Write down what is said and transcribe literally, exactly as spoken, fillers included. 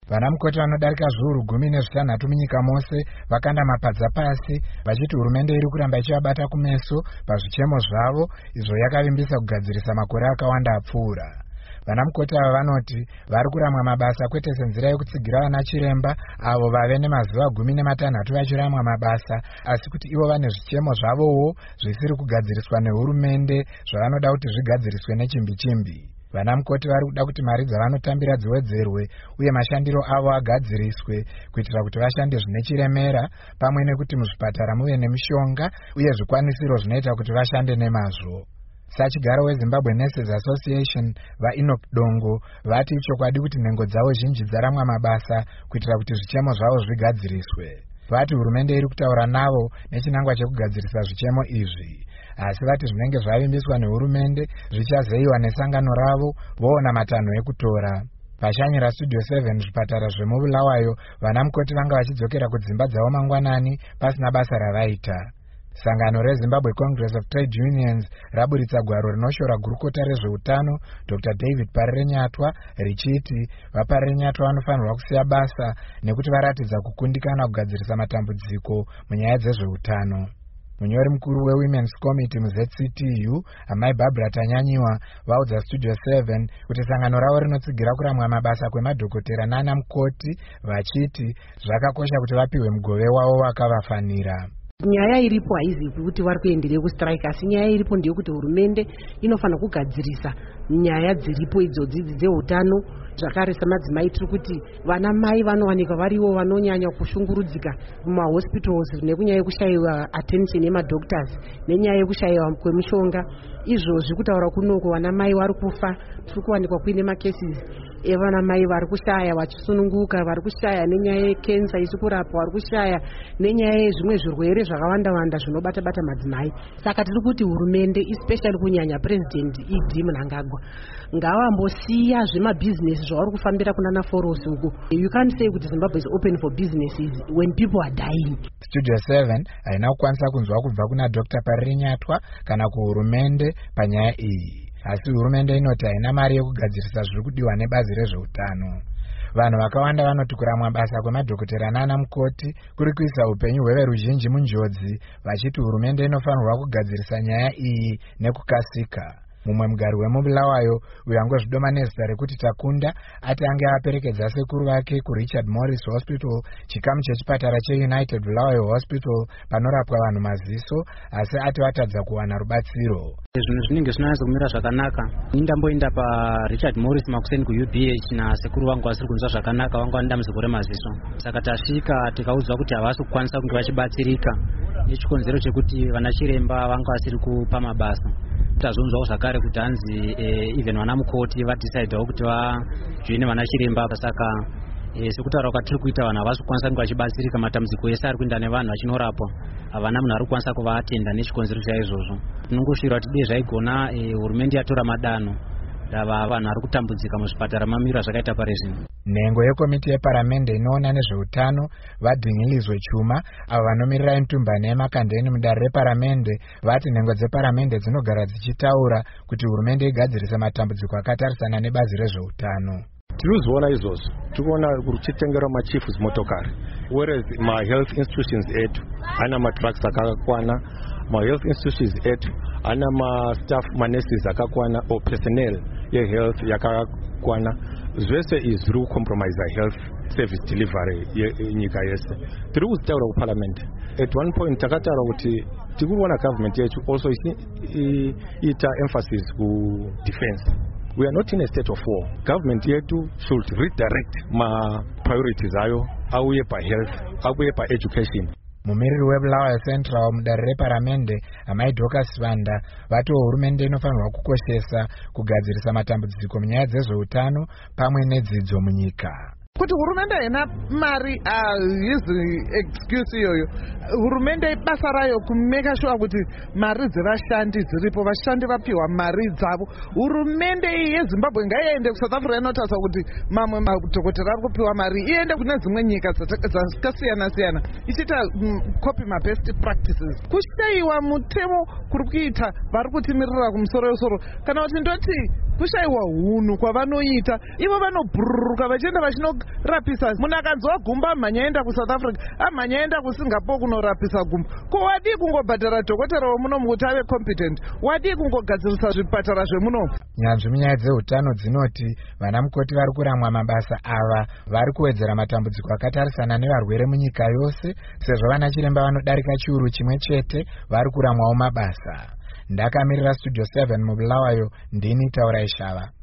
Vanamukoti vanodarika zviuru gumi nezvitanhatu munyika mose vakanda mapadza pasi vachiti hurumende iri kuramba ichivabata kumeso pazvichemo zvavo izvo yakavimbisa kugadzirisa makore akawanda apfuura. Vanamukoti ava vanoti vari kuramwa mabasa kwete senzira yekutsigira vana chiremba avo vave nemazuva gumi nematanhatu vachiramwa mabasa, asi kuti ivo vane zvichemo zvavowo zvisiri kugadziriswa nehurumende zvavanoda kuti zvigadziriswe nechimbi-chimbi. Vanamukoti vari kuda kuti mari dzavanotambira dziwedzerwe uye mashandiro avo agadziriswe kuitira kuti vashande zvine chiremera, pamwe nekuti muzvipatara muve nemishonga uye zvikwanisiro zvinoita kuti vashande nemazvo. Sachigaro weZimbabwe Nurses Association vaEnoch Dongo vati chokwadi kuti nhengo dzavo zhinji dzaramwa mabasa kuitira kuti zvichemo zvavo zvigadziriswe. Vati hurumende iri kutaura navo nechinangwa chekugadzirisa zvichemo izvi, asi vati zvinenge zvavimbiswa nehurumende zvichazeyiwa nesangano ravo voona matanho ekutora. Pashanyira Studio seven zvipatara zvemubulawayo vanamukoti vanga vachidzokera kudzimba dzavo mangwanani pasina basa ravaita. Sangano reZimbabwe Congress of Trade Unions raburitsa gwaro rinoshora gurukota rezveutano Doctor David Parirenyatwa richiti vaParirenyatwa vanofanirwa kusiya basa nekuti varatidza kukundikana kugadzirisa matambudziko munyaya dzezveutano. Munyori mukuru weWomen's Committee muZ C T U Amai Barbara Tanyanyiwa vaudza Studio seven kuti sangano ravo rinotsigira kuramwa mabasa kwemadhokotera nana mukoti vachiti zvakakosha kuti vapiwe mugove wavo wakavafanira. Nyaya iripo haizi kuti vari kuenderera kustrike, asi nyaya iripo ndeyekuti hurumende inofanira kugadzirisa nyaya dziripo idzodzi dzeutano. Zvakare samadzimai tiri kuti vana mai vanowanikwa variwo vanonyanya kushungurudzika mumahospitals nekunyaya yekushayiwa attention yemadoctors nenyaya yekushayiwa kwemishonga. Izvozvi kutaura kunoko vana mai vari kufa, tiri kuwanikwa kuine macases evana mai vari kushaya vachisununguka, vari kushaya nenyaya yekensa isi kurapwa, vari kushaya nenyaya yezvimwe zvirwere zvakawanda-wanda zvinobata-bata madzimai. Saka tiri kuti hurumende especially kunyanya President E D Mnangagwa ngavambosiya zvemabhizinesi zvavari kufambira kunana Foros uko. You can't say kuti Zimbabwe is open for businesses when people are dying. Studio seven haina kukwanisa kunzwa kubva kuna Doctor Parirenyatwa kana kuhurumende panyaya iyi, asi hurumende inoti haina mari yekugadzirisa zviri kudiwa nebazi rezveutano. Vanhu vakawanda vanoti kuramwa basa kwemadhokotera nana mukoti kuri kuisa upenyu hweveruzhinji munjodzi, vachiti hurumende inofanirwa kugadzirisa nyaya iyi nekukasika. Mumwe mugari wemubulawayo uyo angozvidoma nezita rekuti Takunda ati ange aperekedza sekuru vake kuRichard Morris Hospital, chikamu chechipatara cheUnited Bulawayo Hospital panorapwa vanhu maziso, asi ati vatadza kuwana rubatsiro. Zvinhu zvinenge zvinonatsa kumira zvakanaka. Indamboenda paRichard Morris Makuseni kuU B H nasekuru vangu vasiri kunzwa zvakanaka, vangu vane dambudziko remaziso. Saka tasvika tikaudzwa kuti havasi kukwanisa kunge vachibatsirika nechikonzero chekuti vana chiremba vanga vasiri kupa mabasa. Tazonzwawo zvakare kuti hanzi even vana mukoti vadecidewo kuti vajoine vana chiremba. Saka sekutaura kwatiri kuita vanhu havasi kukwanisa kunge vachibatsirika. Matambudziko ese ari kuenda nevanhu vachinorapwa, havana munhu ari kukwanisa kuvaatenda nechikonzero chaizvozvo. Tinongoshuvira kuti dei zvaigona hurumende yatora madanho ndava vanhu vari kutambudzika muzvipatara mamira zvakaita pari zvino. Nhengo yekomiti yeparamende inoona nezveutano vaDhingilizwe Chuma avo vanomirira mitumbane yemakandeni mudare reparamende vati nhengo dzeparamende dzinogara dzichitaura kuti hurumende igadzirise matambudziko akatarisana nebazi rezveutano. Tirikuziona izvozvo, tikuona kuchitengerwa machiefs motokari, whereas ma-health institutions etu hana matrucks akakwana, ma-health institutions etu hana ma-staff ma-nurses akakwana or personnel ye-health yakakwana. Zvese izvi zviri kucompromise health service delivery yenyika yese. Tiri kuzitaura kuparliament. At one point takataura kuti tikuona government yetu also ita emphasis ku defense. We are not in a state of war. Government yetu should redirect ma priorities ayo auye pa health, auye pa education. Mumiriri weBulawayo Central mudare reparamende Amai Dorcas Vanda vati hurumende inofanirwa kukoshesa kugadzirisa matambudziko munyaya dzezveutano pamwe nedzidzo munyika. Kuti hurumende haina mari haisi excuse iyoyo. Hurumende basa rayo kumeka sure kuti mari dzevashandi dziripo, vashandi vapiwa mari dzavo. Hurumende yeZimbabwe ngaiende kuSouth Africa inotaura kuti mamwe madhokotera ari kupiwa mari iende kune dzimwe nyika dzakasiyana siyana ichiita copy ma best practices. Kushayiwa mutemo kuri kuita vari kutimirira kumusoro yosoro kana kuti ndoti kushayiwa hunhu kwavanoita. Ivo vanobhururuka vachienda vachinorapisa. Munhu akanzwa gumbo amhanya aenda kuSouth Africa, amhanya aenda kuSingapore kunorapisa gumbo. Ko wadii kungobhadhara dhokotera wemunomu kuti ave competent? Wadii kungogadzirisa zvipatara zvemunomu? Nyanzvi munyaya dzeutano dzinoti vana mukoti vari kuramwa mabasa ava vari kuwedzera matambudziko akatarisana nevarwere munyika yose, sezvo vana chiremba vanodarika chiuru chimwe chete vari kuramwawo mabasa. Ndakamirira Studio seven mubulawayo, ndini Taurai Shava.